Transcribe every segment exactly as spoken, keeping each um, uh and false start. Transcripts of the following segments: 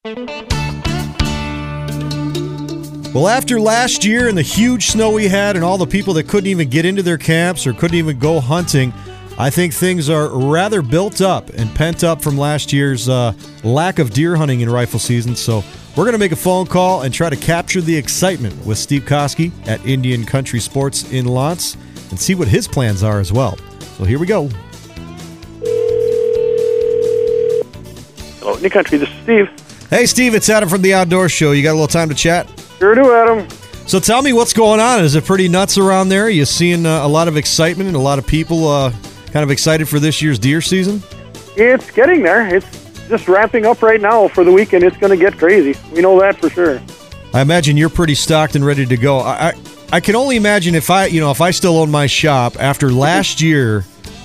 Well, after last year and the huge snow we had and all the people that couldn't even get into their camps or couldn't even go hunting, I think things are rather built up and pent up from last year's uh, lack of deer hunting in rifle season. So we're going to make a phone call and try to capture the excitement with Steve Koski at Indian Country Sports in Lance and see what his plans are as well. So here we go. Hello, Indian Country. This is Steve. Hey, Steve, it's Adam from the Outdoor Show. You got a little time to chat? Sure do, Adam. So tell me what's going on. Is it pretty nuts around there? Are you seeing uh, a lot of excitement and a lot of people uh, kind of excited for this year's deer season? It's getting there. It's just ramping up right now for the weekend. It's going to get crazy. We know that for sure. I imagine you're pretty stocked and ready to go. I, I I can only imagine if I you know if I still own my shop after last year,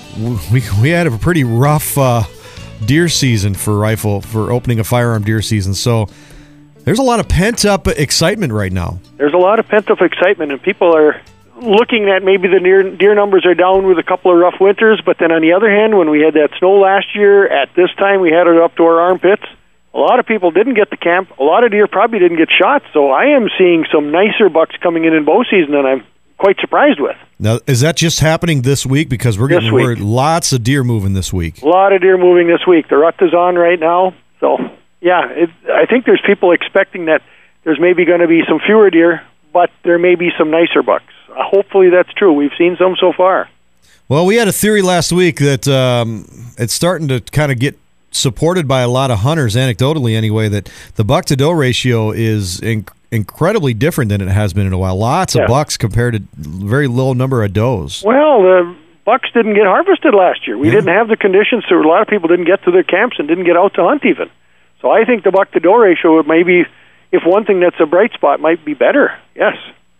we we had a pretty rough uh, deer season for rifle for opening a firearm deer season. So there's a lot of pent up excitement right now. There's a lot of pent up excitement, and people are looking at maybe the deer, deer numbers are down with a couple of rough winters, but then on the other hand, when we had that snow last year, at this time we had it up to our armpits. A lot of people didn't get to camp. A lot of deer probably didn't get shot, so I am seeing some nicer bucks coming in in bow season, and I'm quite surprised with. Now, is that just happening this week? Because we're getting word lots of deer moving this week. A lot of deer moving this week. The rut is on right now, so yeah, it, I think there's people expecting that there's maybe going to be some fewer deer, but there may be some nicer bucks. Uh, hopefully that's true. We've seen some so far. Well, we had a theory last week that um, it's starting to kind of get supported by a lot of hunters, anecdotally anyway, that the buck-to-doe ratio is inc- incredibly different than it has been in a while. Lots yeah. of bucks compared to very low number of does. Well, the bucks didn't get harvested last year. We yeah. didn't have the conditions, so a lot of people didn't get to their camps and didn't get out to hunt even. So I think the buck-to-doe ratio, maybe, if one thing that's a bright spot, might be better, yes.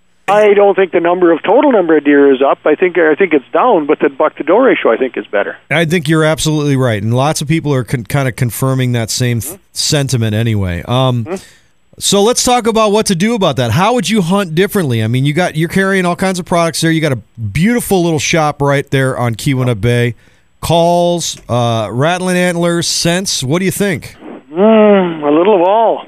I don't think the number of total number of deer is up. I think I think it's down, but the buck-to-doe ratio, I think, is better. I think you're absolutely right, and lots of people are con- kind of confirming that same th- mm-hmm. sentiment anyway. Um, mm-hmm. So let's talk about what to do about that. How would you hunt differently? I mean, you got you're carrying all kinds of products there. You got a beautiful little shop right there on Keweenaw Bay. Calls, uh, rattling antlers, scents. What do you think? Mm, a little of all.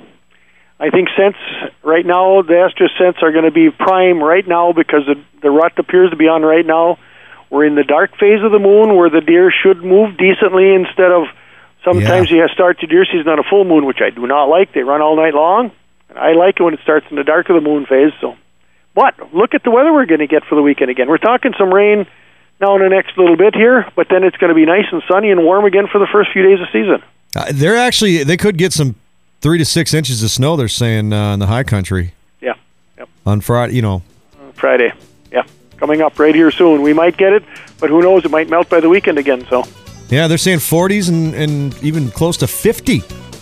I think scents right now, the estrus scents are going to be prime right now because the, the rut appears to be on right now. We're in the dark phase of the moon where the deer should move decently instead of sometimes yeah. you have to start your deer season on a full moon, which I do not like. They run all night long. I like it when it starts in the dark of the moon phase. So, but look at the weather we're going to get for the weekend again. We're talking some rain now in the next little bit here, but then it's going to be nice and sunny and warm again for the first few days of season. Uh, they're actually, they could get some three to six inches of snow, they're saying, uh, in the high country. Yeah. Yep. On Friday, you know. Uh, Friday, yeah. Coming up right here soon. We might get it, but who knows? It might melt by the weekend again, so. Yeah, they're saying forties and, and even close to fifty.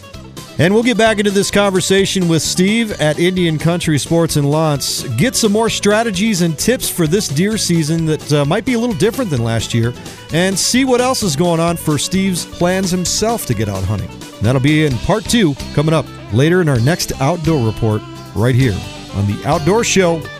And we'll get back into this conversation with Steve at Indian Country Sports in Lance. Get some more strategies and tips for this deer season that uh, might be a little different than last year. And see what else is going on for Steve's plans himself to get out hunting. And that'll be in part two coming up later in our next Outdoor Report right here on the Outdoor Show.